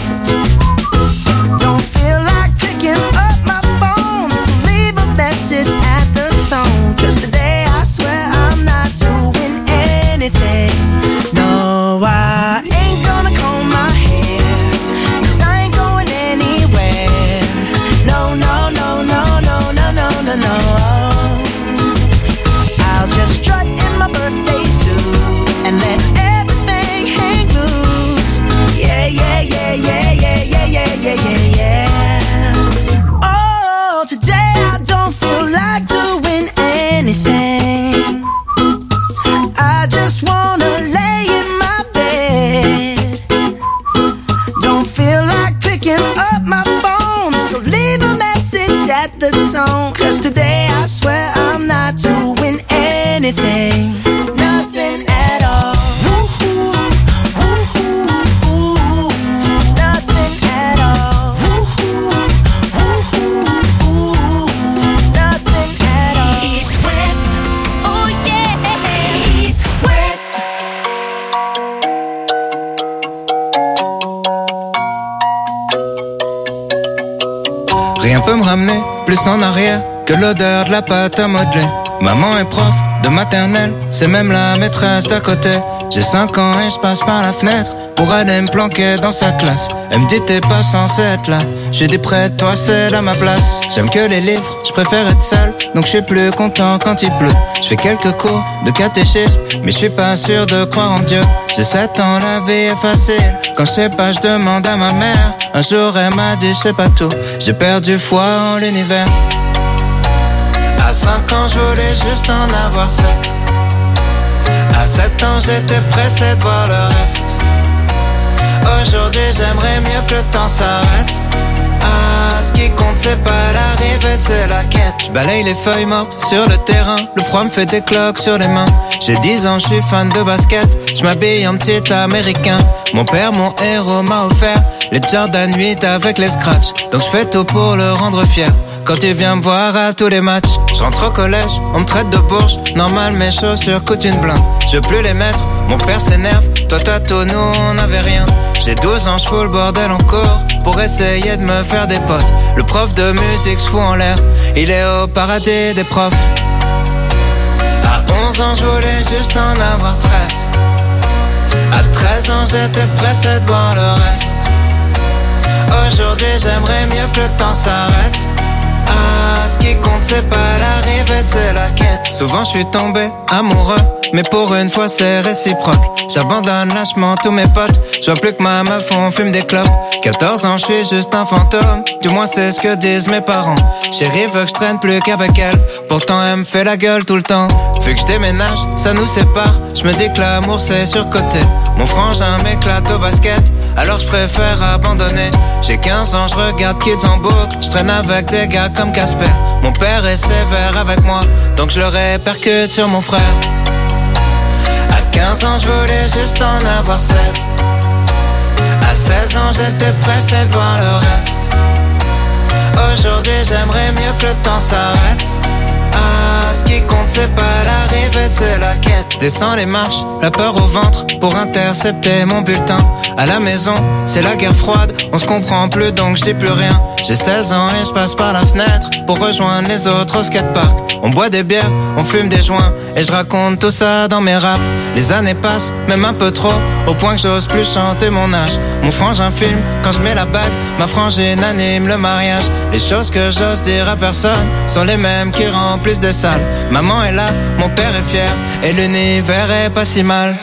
Speaker 7: Don't feel like picking up my phone, so leave a message at the tone. Cause today I swear I'm not doing anything. anything, nothing at all. Nothing at all. Nothing at all. Eat West, oh yeah. Eat West.
Speaker 8: Rien peut me ramener plus en arrière que l'odeur de la pâte à modeler. Maman est prof de maternelle, c'est même la maîtresse d'à côté. J'ai cinq ans et je passe par la fenêtre pour aller me planquer dans sa classe. Elle me dit t'es pas censé être là. J'ai dit près de toi c'est là ma place. J'aime que les livres, je préfère être seul, donc je suis plus content quand il pleut. Je fais quelques cours de catéchisme, mais je suis pas sûr de croire en Dieu. J'ai sept ans, la vie est facile. Quand je sais pas, je demande à ma mère. Un jour elle m'a dit je sais pas tout. J'ai perdu foi en l'univers. À cinq ans je voulais juste en avoir sept. À sept ans j'étais pressé de voir le reste. Aujourd'hui j'aimerais mieux que le temps s'arrête. Ah, ce qui compte c'est pas l'arrivée, c'est la quête. Je balaye les feuilles mortes sur le terrain. Le froid me fait des cloques sur les mains. J'ai dix ans, je suis fan de basket. Je m'habille en petit américain. Mon père, mon héros, m'a offert les Jordan huit avec les scratchs. Donc je fais tout pour le rendre fier. Quand il vient me voir à tous les matchs, je rentre au collège, on me traite de bourge. Normal, mes chaussures coûtent une blinde. Je veux plus les mettre, mon père s'énerve. Toi t'as tout, nous on avait rien. J'ai douze ans, je fous le bordel en cours pour essayer de me faire des potes. Le prof de musique se fout en l'air, il est au paradis des profs. À onze ans, je voulais juste en avoir treize. À treize ans, j'étais pressé de voir le reste. Aujourd'hui, j'aimerais mieux que le temps s'arrête. Ah, ce qui compte c'est pas l'arrivée, c'est la quête. Souvent je suis tombé amoureux, mais pour une fois c'est réciproque. J'abandonne lâchement tous mes potes. Je vois plus que ma meuf, on fume des clopes. quatorze ans, je suis juste un fantôme. Du moins c'est ce que disent mes parents. Chérie veut que je traîne plus qu'avec elle. Pourtant elle me fait la gueule tout le temps. Vu que je déménage, ça nous sépare. Je me dis que l'amour c'est surcoté. Mon frangin m'éclate au basket, alors je préfère abandonner. J'ai quinze ans, je regarde Kids en boucle. Je traîne avec des gars comme Casper. Mon père est sévère avec moi, donc je le répercute sur mon frère. À quinze ans, je voulais juste en avoir seize. À seize ans, j'étais pressé de voir le reste. Aujourd'hui, j'aimerais mieux que le temps s'arrête. Ah, ce qui compte c'est pas l'arrivée, c'est la quête. Je descends les marches, la peur au ventre pour intercepter mon bulletin. À la maison, c'est la guerre froide, on se comprend plus donc je dis plus rien. J'ai seize ans et je passe par la fenêtre pour rejoindre les autres au skatepark. On boit des bières, on fume des joints et je raconte tout ça dans mes raps. Les années passent, même un peu trop, au point que j'ose plus chanter mon âge. Mon frangin filme quand je mets la bague, ma frangine anime le mariage. Les choses que j'ose dire à personne sont les mêmes qui remplissent des salles. Maman est là, mon père est fier et l'univers est pas si mal.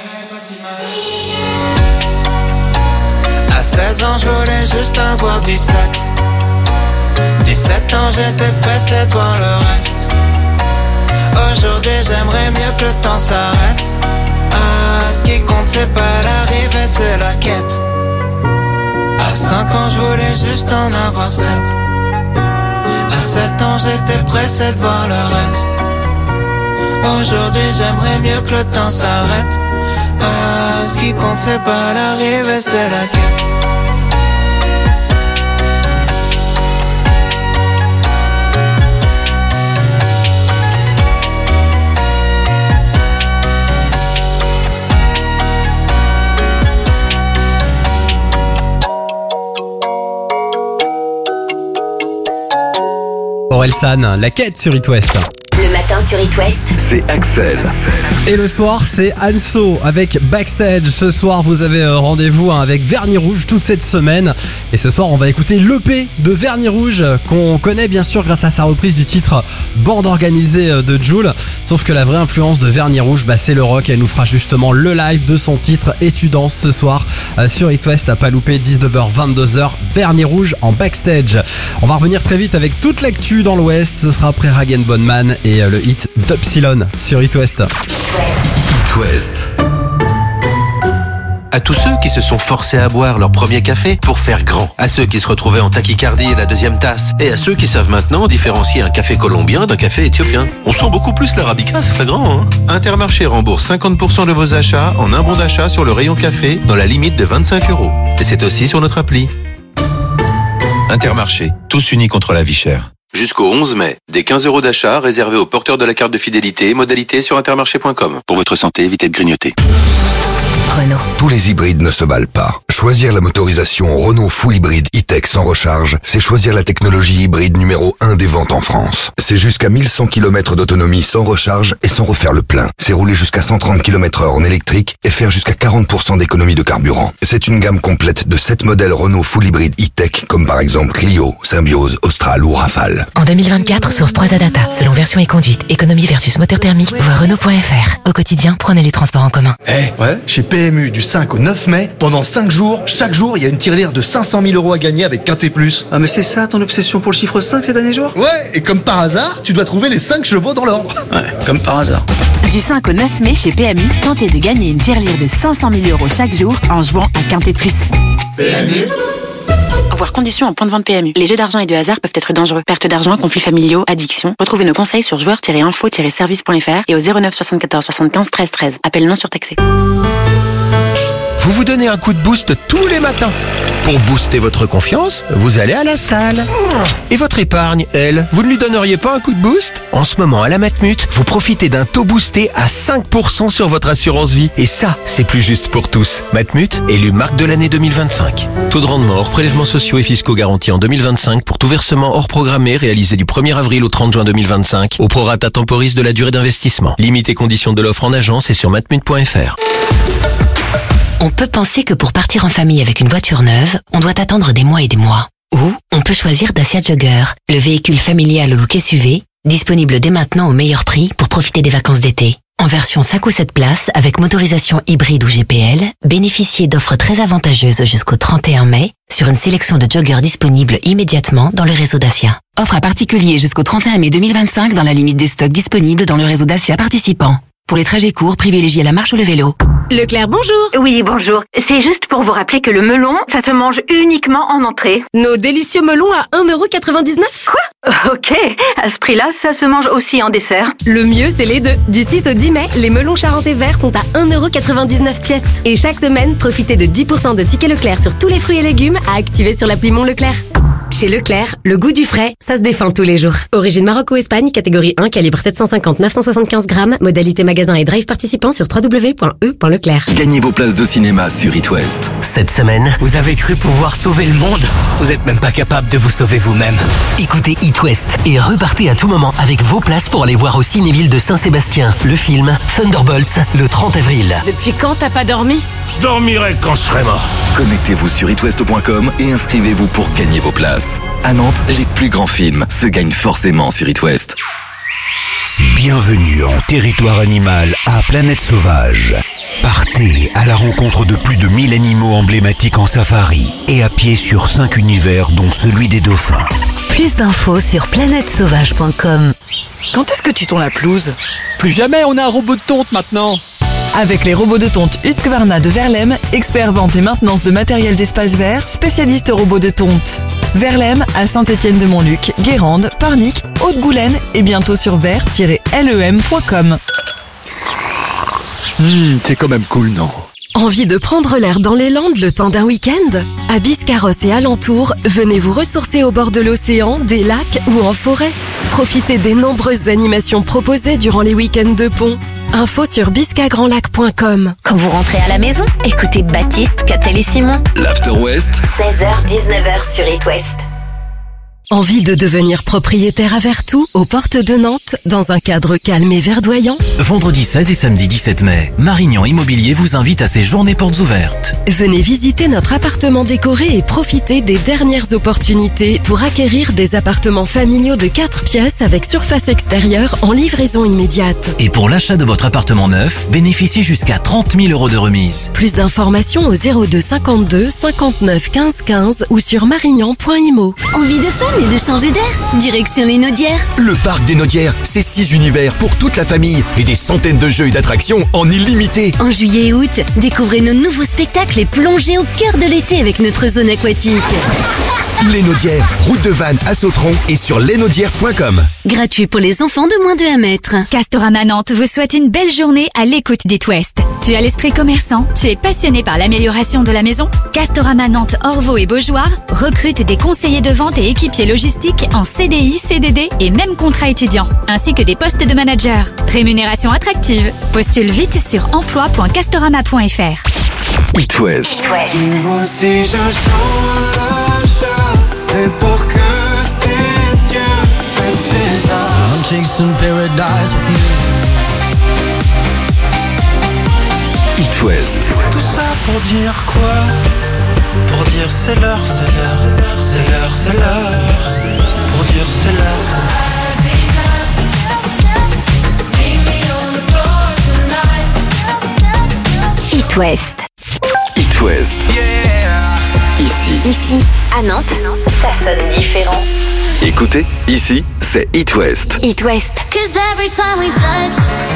Speaker 8: À seize ans, je voulais juste avoir dix-sept. dix-sept ans, j'étais pressé de voir le reste. Aujourd'hui, j'aimerais mieux que le temps s'arrête. Ah, ce qui compte, c'est pas l'arrivée, c'est la quête. À cinq ans, je voulais juste en avoir sept. À sept ans, j'étais pressé de voir le reste. Aujourd'hui, j'aimerais mieux que le temps s'arrête. Ah, ce qui compte, c'est pas l'arrivée, c'est la quête.
Speaker 3: Orelsan, la quête sur It West.
Speaker 9: Le matin sur It West,
Speaker 16: c'est Axel.
Speaker 3: Et le soir, c'est Anso avec Backstage. Ce soir, vous avez rendez-vous avec Vernis Rouge toute cette semaine. Et ce soir, on va écouter l'E P de Vernis Rouge, qu'on connaît bien sûr grâce à sa reprise du titre Bande organisée de Jul. Sauf que la vraie influence de Vernis Rouge, bah, c'est le rock. Elle nous fera justement le live de son titre Et tu danses ce soir sur It West. À pas louper, dix-neuf heures vingt-deux heures, Vernis Rouge en Backstage. On va revenir très vite avec toute l'actu dans l'Ouest. Ce sera après Rag and Bone Man et le hit d'Upsilon sur It West.
Speaker 16: It West.
Speaker 10: À tous ceux qui se sont forcés à boire leur premier café pour faire grand. À ceux qui se retrouvaient en tachycardie à la deuxième tasse. Et à ceux qui savent maintenant différencier un café colombien d'un café éthiopien. On sent beaucoup plus l'arabica, c'est flagrant, hein. Intermarché rembourse cinquante pour cent de vos achats en un bon d'achat sur le rayon café dans la limite de vingt-cinq euros. Et c'est aussi sur notre appli. Intermarché, tous unis contre la vie chère. Jusqu'au onze mai, des quinze euros d'achat réservés aux porteurs de la carte de fidélité, modalité sur intermarché point com. Pour votre santé, évitez de grignoter.
Speaker 11: Renault. Tous les hybrides ne se valent pas. Choisir la motorisation Renault Full Hybride E-Tech sans recharge, c'est choisir la technologie hybride numéro un des ventes en France. C'est jusqu'à mille cent kilomètres d'autonomie sans recharge et sans refaire le plein. C'est rouler jusqu'à cent trente kilomètres heure en électrique et faire jusqu'à quarante pour cent d'économie de carburant. C'est une gamme complète de sept modèles Renault Full Hybride E-Tech, comme par exemple Clio, Symbiose, Austral ou Rafale.
Speaker 12: En deux mille vingt-quatre, source trois A Data. Selon version et conduite, économie versus moteur thermique, voir Renault point F R. Au quotidien, prenez les transports en commun.
Speaker 13: Eh, hey, ouais, chez P M U du cinq au neuf mai, pendant cinq jours, chaque jour, il y a une tirelire de cinq cent mille euros à gagner avec Quintet Plus.
Speaker 14: Ah mais c'est ça ton obsession pour le chiffre cinq ces derniers jours?
Speaker 13: Ouais, et comme par hasard, tu dois trouver les cinq chevaux dans l'ordre.
Speaker 14: Ouais, comme par hasard.
Speaker 26: Du cinq au neuf mai chez P M U, tentez de gagner une tirelire de cinq cent mille euros chaque jour en jouant à Quintet Plus.
Speaker 13: P M U.
Speaker 26: Voir conditions en point de vente P M U. Les jeux d'argent et de hasard peuvent être dangereux. Perte d'argent, conflits familiaux, addiction. Retrouvez nos conseils sur joueurs tiret info tiret service point F R et au zéro neuf soixante-quatorze soixante-quinze treize treize. Appel non surtaxé.
Speaker 27: Vous vous donnez un coup de boost tous les matins. Pour booster votre confiance, vous allez à la salle. Et votre épargne, elle, vous ne lui donneriez pas un coup de boost? En ce moment, à la Matmut, vous profitez d'un taux boosté à cinq pour cent sur votre assurance vie. Et ça, c'est plus juste pour tous. Matmut, élu marque de l'année deux mille vingt-cinq. Taux de rendement hors prélèvements sociaux et fiscaux garantis en deux mille vingt-cinq pour tout versement hors programmé réalisé du premier avril au trente juin deux mille vingt-cinq au prorata temporis de la durée d'investissement. Limite et conditions de l'offre en agence et sur matmut point F R.
Speaker 12: On peut penser que pour partir en famille avec une voiture neuve, on doit attendre des mois et des mois. Ou on peut choisir Dacia Jogger, le véhicule familial au look S U V, disponible dès maintenant au meilleur prix pour profiter des vacances d'été. En version cinq ou sept places, avec motorisation hybride ou G P L, bénéficiez d'offres très avantageuses jusqu'au trente et un mai sur une sélection de joggers disponibles immédiatement dans le réseau Dacia.
Speaker 28: Offre à particulier jusqu'au trente et un mai deux mille vingt-cinq dans la limite des stocks disponibles dans le réseau Dacia participant. Pour les trajets courts, privilégiez la marche ou le vélo.
Speaker 29: Leclerc, bonjour.
Speaker 22: Oui, bonjour. C'est juste pour vous rappeler que le melon, ça se mange uniquement en entrée.
Speaker 29: Nos délicieux melons à un euro quatre-vingt-dix-neuf.
Speaker 22: Quoi? Ok, à ce prix-là, ça se mange aussi en dessert.
Speaker 29: Le mieux, c'est les deux. Du six au dix mai, les melons charentais verts sont à un euro quatre-vingt-dix-neuf pièces. Et chaque semaine, profitez de dix pour cent de tickets Leclerc sur tous les fruits et légumes à activer sur l'appli Mon Leclerc. Chez Leclerc, le goût du frais, ça se défend tous les jours. Origine Maroc ou Espagne, catégorie un, calibre sept cent cinquante à neuf cent soixante-quinze grammes, modalité magasin et drive participant sur w w w point e point leclerc.
Speaker 16: Gagnez vos places de cinéma sur It West.
Speaker 30: Cette semaine, vous avez cru pouvoir sauver le monde? Vous n'êtes même pas capable de vous sauver vous-même. Écoutez It West et repartez à tout moment avec vos places pour aller voir au Cinéville de Saint-Sébastien le film Thunderbolts le trente avril.
Speaker 29: Depuis quand t'as pas dormi?
Speaker 31: Je dormirai quand je serai mort.
Speaker 16: Connectez-vous sur itwest point com et inscrivez-vous pour gagner vos places. À Nantes, les plus grands films se gagnent forcément sur It West.
Speaker 32: Bienvenue en territoire animal à Planète Sauvage. Partez à la rencontre de plus de mille animaux emblématiques en safari et à pied sur cinq univers dont celui des dauphins.
Speaker 12: Plus d'infos sur planète sauvage point com.
Speaker 33: Quand est-ce que tu tonds la pelouse?
Speaker 34: Plus jamais, on a un robot de tonte maintenant.
Speaker 33: Avec les robots de tonte Husqvarna de Verlem, expert vente et maintenance de matériel d'espace vert, spécialiste robots de tonte. Verlem à Saint-Étienne-de-Montluc, Guérande, Pornic, Haute-Goulaine et bientôt sur vert tiret lem point com.
Speaker 34: Mmh, c'est quand même cool, non?
Speaker 29: Envie de prendre l'air dans les Landes le temps d'un week-end? À Biscarrosse et alentours, venez vous ressourcer au bord de l'océan, des lacs ou en forêt. Profitez des nombreuses animations proposées durant les week-ends de pont. Info sur biscagrandlac point com.
Speaker 17: Quand vous rentrez à la maison, écoutez Baptiste, Catel et Simon.
Speaker 16: L'After West.
Speaker 17: seize heures dix-neuf heures sur It West.
Speaker 29: Envie de devenir propriétaire à Vertou, aux portes de Nantes, dans un cadre calme et verdoyant?
Speaker 35: Vendredi seize et samedi dix-sept mai, Marignan Immobilier vous invite à ses journées portes ouvertes.
Speaker 1: Venez visiter notre appartement décoré et profiter des dernières opportunités pour acquérir des appartements familiaux de quatre pièces avec surface extérieure en livraison immédiate.
Speaker 2: Et pour l'achat de votre appartement neuf, bénéficiez jusqu'à trente mille euros de remise.
Speaker 1: Plus d'informations au zéro deux cinquante-deux cinquante-neuf quinze quinze ou sur marignan point imo.
Speaker 4: Envie de fun et de changer d'air? Direction les Naudières.
Speaker 5: Le parc des Naudières, c'est six univers pour toute la famille et des centaines de jeux et d'attractions en illimité.
Speaker 4: En juillet et août, découvrez nos nouveaux spectacles et plongez au cœur de l'été avec notre zone aquatique.
Speaker 5: Les Naudières, route de Vannes à Sautron et sur lesnaudières point com.
Speaker 4: Gratuit pour les enfants de moins de un mètre.
Speaker 6: Castorama Nantes vous souhaite une belle journée à l'écoute d'It West. Tu as l'esprit commerçant, tu es passionné par l'amélioration de la maison? Castorama Nantes, Orvaux et Beaujoire recrute des conseillers de vente et équipiers logistiques en C D I, C D D et même contrat étudiant, ainsi que des postes de manager. Rémunération attractive. Postule vite sur emploi point castorama point f r.
Speaker 16: It West.
Speaker 4: It West.
Speaker 7: Si je chante le chat, c'est pour que tes yeux restent les arts.
Speaker 15: I'm chasing paradise with you.
Speaker 16: It West.
Speaker 7: Tout ça pour dire quoi? Pour dire c'est l'heure, c'est l'heure, c'est l'heure, c'est l'heure. Pour dire c'est l'heure.
Speaker 6: It West.
Speaker 16: It West.
Speaker 7: Yeah.
Speaker 16: Ici.
Speaker 6: Ici, à Nantes, ça sonne différent.
Speaker 16: Écoutez, ici, c'est It West.
Speaker 6: It West.
Speaker 4: Cause every time we touch,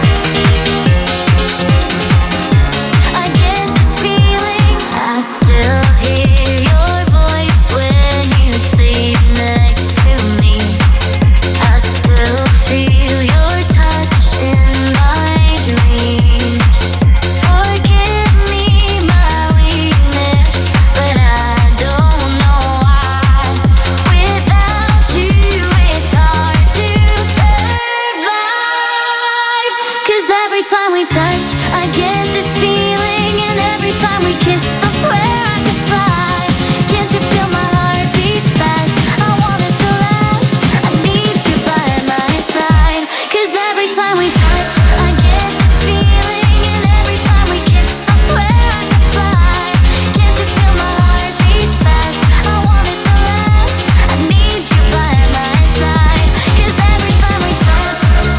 Speaker 4: I get this feeling. I still hear your voice when you sleep next to me. I still feel your touch in my dreams. Forgive me my weakness, but I don't know why. Without you it's hard to survive. Cause every time we touch, I get this feeling. And every time we kiss, I swear I could fly. Can't you feel my heart beat fast? I want us to last. I need you by my side. Cause every time we touch, I get this feeling. And every time we kiss, I swear I could fly. Can't you feel my heart beat fast? I want us to last. I need you by my side. Cause every time we touch,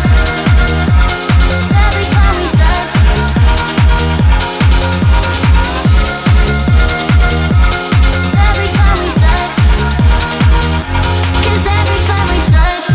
Speaker 4: every time we touch, every time we touch, cause every time we touch,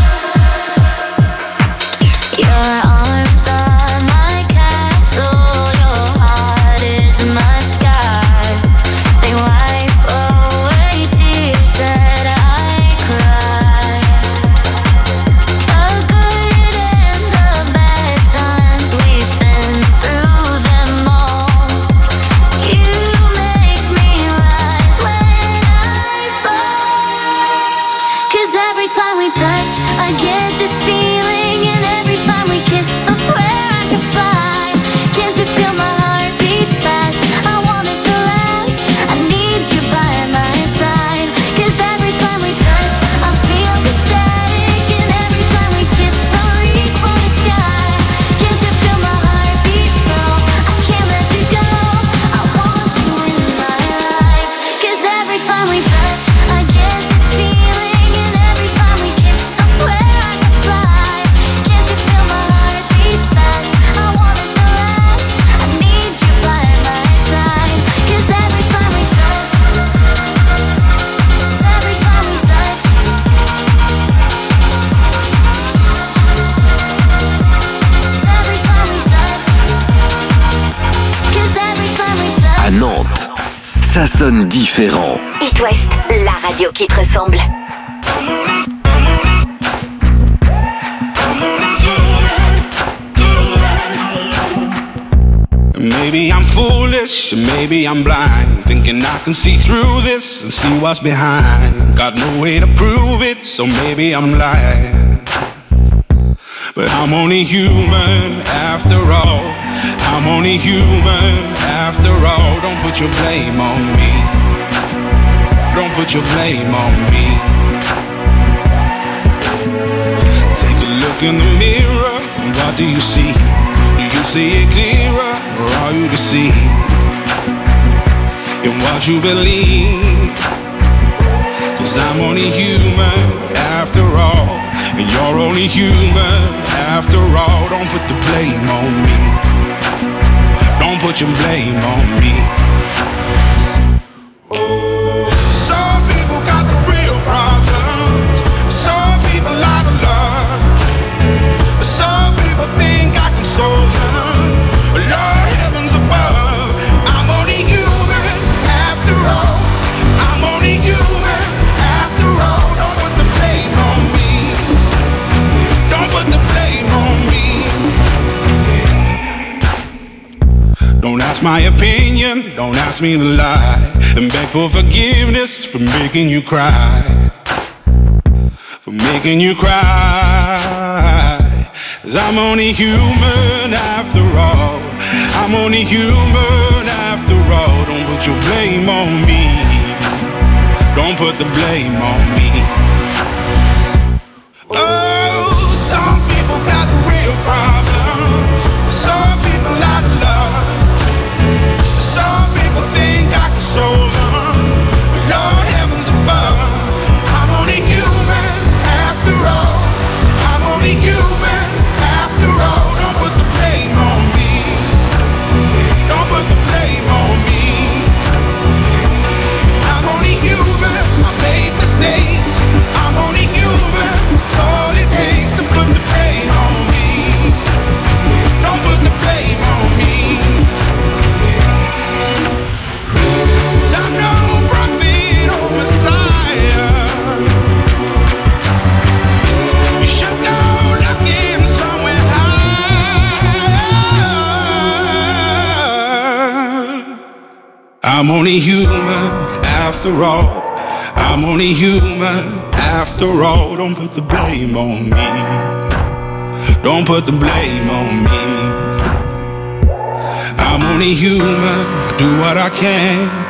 Speaker 4: your arms are my castle, your heart is my sky. They wipe away tears that I cry. The good and the bad times, we've been through them all. You make me rise when I fall. Cause every time we touch, I get this feeling. And every time we kiss, I swear I can fly. Can't you feel my heart beat fast? I want us to last. I need you by my side. Cause every time we touch, I feel the static. And every time we kiss, I reach for the sky. Can't you feel my heart beat slow? I can't let you go. I want you in my life. Cause every time we touch, I get this feeling. And every time we kiss, I swear I can fly. Can't you feel my heart beat fast? I want us to last. I need you by my side. Cause every time we touch, every time we touch, every time we touch, cause every time we touch.
Speaker 16: À Nantes, ça sonne différent.
Speaker 6: It West, la radio qui te ressemble.
Speaker 31: Maybe I'm foolish, maybe I'm blind, thinking I can see through this and see what's behind. Got no way to prove it, so maybe I'm lying. But I'm only human after all. I'm only human after all. Don't put your blame on me. Don't put your blame on me. Take a look in the mirror. What do you see? Do you see it clearer, or are you deceived? what you believe. Cause I'm only human after all, and you're only human after all. Don't put the blame on me. Don't put your blame on me. Some people got the real problems. Some people out of love. Some people think I can solve them. Lord, heavens above, I'm only human after all. I'm only human after all. Don't put the blame on me. Don't put the blame on me. Don't ask my opinion, don't ask me to lie, and beg for forgiveness for making you cry. For making you cry. Cause I'm only human after all. I'm only human after all. Don't put your blame on me. Don't put the blame on me. Oh, some people got the real problems. Some people out of love. Some people think I can solve them. Lord, heavens above, I'm only human after all. I'm only human after all. Don't put the blame on me. Don't put the blame on me. I'm only human. I made mistakes. I'm only human. It's all it takes to put the blame on me. Don't put the blame on me. 'Cause I'm no prophet or Messiah. You should go looking somewhere higher. I'm only human after all. I'm only human after all. Don't put the blame on me. Don't put the blame on me. I'm only human. I do what I can.